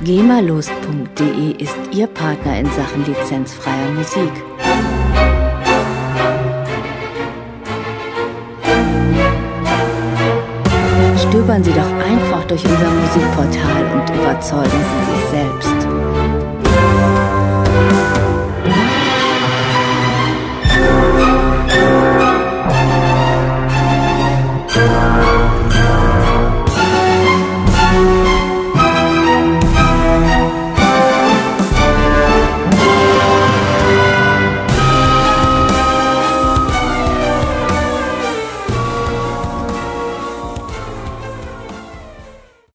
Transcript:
GEMALost.de ist Ihr Partner in Sachen lizenzfreier Musik. Stöbern Sie doch einfach durch unser Musikportal und überzeugen Sie sich selbst.